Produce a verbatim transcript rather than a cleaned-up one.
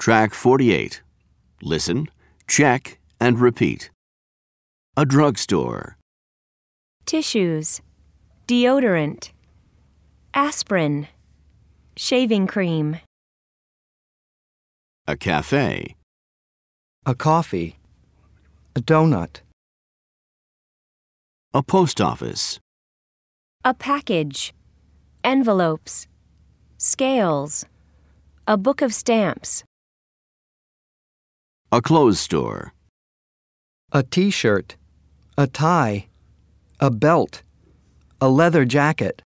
Track forty-eight. Listen, check, and repeat. A drugstore. Tissues, deodorant, aspirin, shaving cream. A cafe. A coffee. A donut. A post office. A package, envelopes, scales, a book of stamps. A clothes store. A t-shirt. A tie. A belt. A leather jacket.